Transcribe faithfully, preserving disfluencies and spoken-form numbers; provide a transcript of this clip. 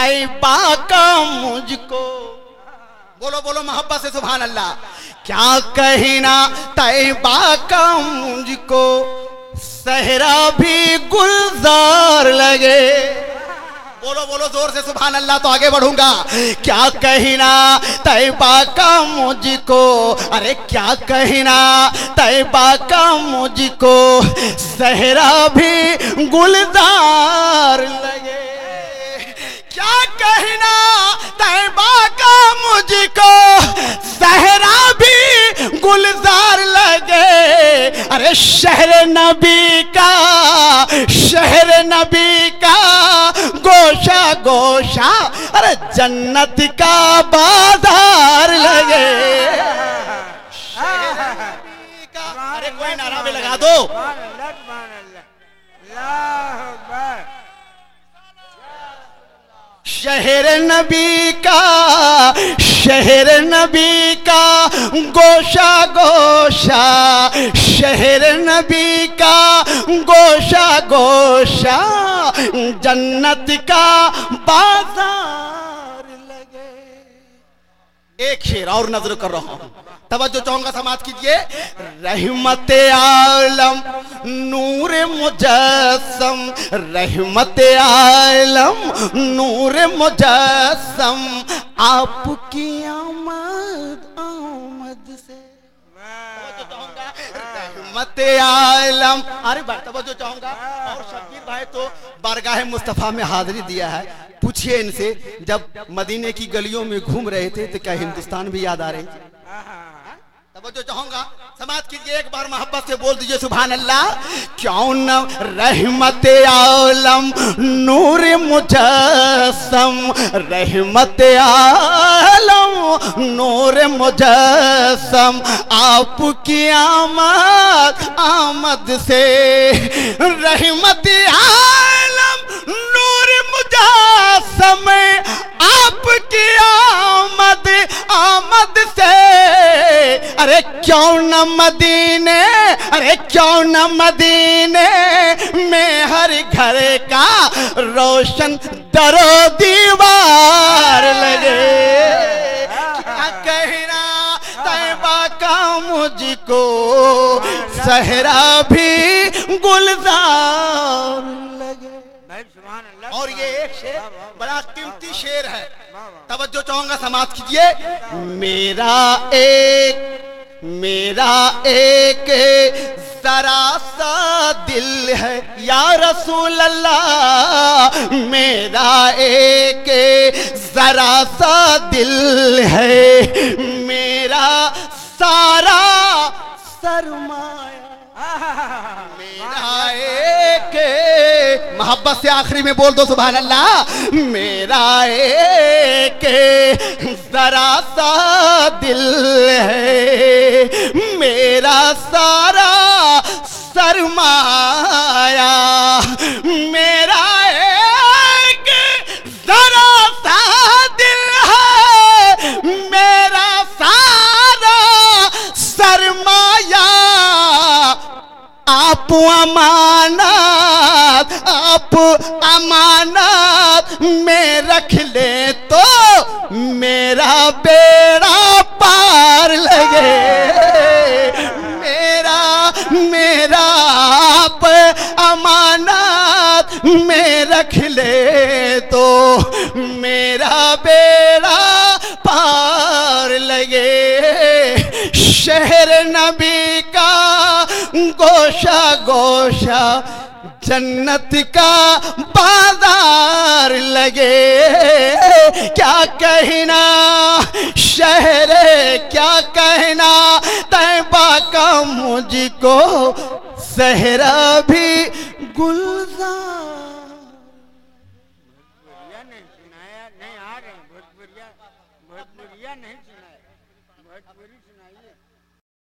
तैबा का मुझको, बोलो बोलो मोहब्बत से सुभान अल्लाह। क्या कहना तैबा का मुझको, सहरा भी गुलजार लगे। बोलो बोलो जोर से सुभान अल्लाह, तो आगे बढ़ूंगा। क्या कहना तैबा का मुझको, अरे क्या कहना तैबा का मुझको, सहरा भी गुलजार लगे। क्या कहना तैबा का मुझको, सहरा भी गुलजार लगे। अरे शहर नबी का, शहर नबी का गोशा गोशा, अरे जन्नत का बाजार लगे। अरे कोई नारा भी लगा दो। शहर नबी का, शहर नबी का गोशा गोशा, शहर नबी का गोशा गोशा, जन्नत का बाजार लगे। एक शेर और नजर कर रहा हूं, तवज्जो चाहूंगा, समाज कीजिए। रहमत आलम नूर मुजस्सम, रहमत आलम नूर मुजस्सम, आपकी आमद आमद से। रहमत आलम, अरे भाई तवज्जो चाहूंगा। और शब्बीर भाई तो बारगाह मुस्तफा में हाजिरी दिया है, पूछिए इनसे, जब मदीने की गलियों में घूम रहे थे तो क्या हिंदुस्तान भी याद आ रही? तवज्जो चाहूंगा, समाज कीजिए, एक बार मोहब्बत से बोल दीजिए सुभान अल्लाह। क्यों न रहमत आलम नूर मुजस्सम, रहमत आलम नूर मुजस्सम, आपकी आमद आमद से। रहमत आलम नूर मुजस्सम, आपकी आमद आमद से। अरे क्यों न मदीने, अरे क्यों न मदीने में हर घर का रोशन दरो दीवार लगे। क्या कहना तैबा का मुझको, सहरा भी गुलजार लगे। और ये एक शेर बड़ा कीमती शेर है, तवज्जो चाहूंगा, समाज कीजिए। मेरा एक, मेरा एक जरा सा दिल है या रसूल अल्लाह, मेरा एक जरा सा दिल है, मेरा सारा सरमाया, मेरा एक, मोहब्बत से आखिरी में बोल दो सुभान अल्लाह। मेरा एक जरा सा दिल है, मेरा सारा सरमाया, मेरा एक जरा सा दिल है, मेरा सारा सरमाया। आप अमानत, आप अमानत में रख ले तो मेरा बेड़ा पार लगे। मेरा मेरा आप अमानत में रख ले तो मेरा बेड़ा पार लगे। शहर नबी का गोशा गोशा, जन्नत का बाजार लगे। क्या कहना शहर, क्या कहना तैबा का मुझको, सहरा भी गुलजार। नहीं सुनाया, नहीं आ रहे भोजपुरिया, भोजपुरिया नहीं सुनाया, भोजपुरी सुनाइए।